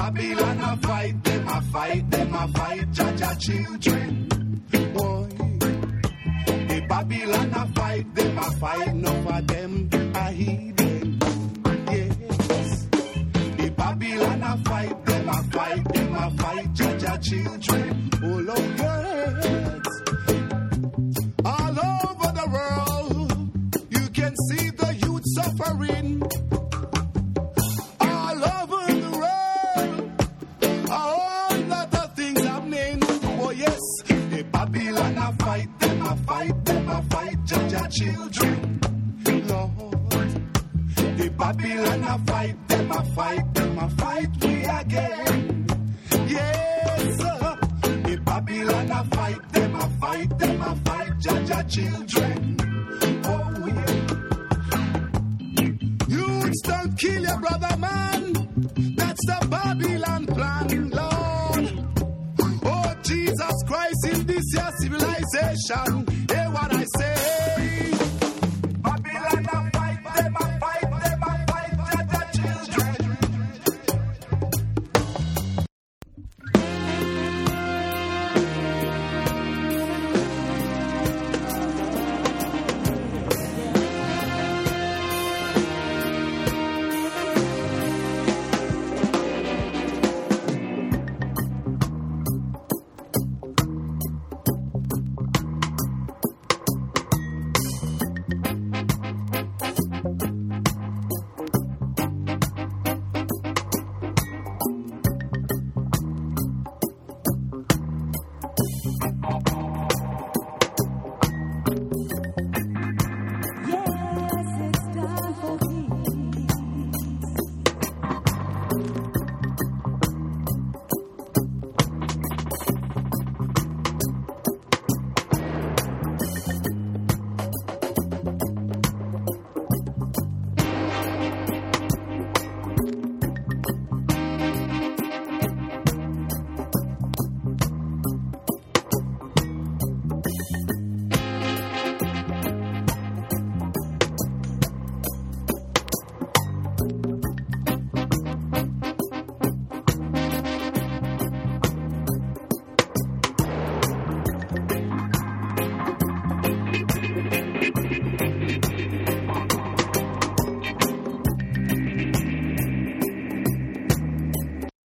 Babylon a fight, them a fight, them a fight, Jaja children. Boy, the Babylon a fight, them a fight, no for them a heathen. Yes, the Babylon a fight, them a fight, Jaja children. Oh Lord, yes. All over the world, you can see the youth suffering. All over the world, a whole lot of things happening. Oh yes, the Babylon a fight, them a fight, Jaja children. Lord, the Babylon a fight, them a fight, we again. Yes, the Babylon a fight, them a fight, Jaja children. Oh yeah. Youths don't kill your brother, man. That's the Babylon plan, Lord. Oh Jesus Christ, in this year civilization, hear what I say.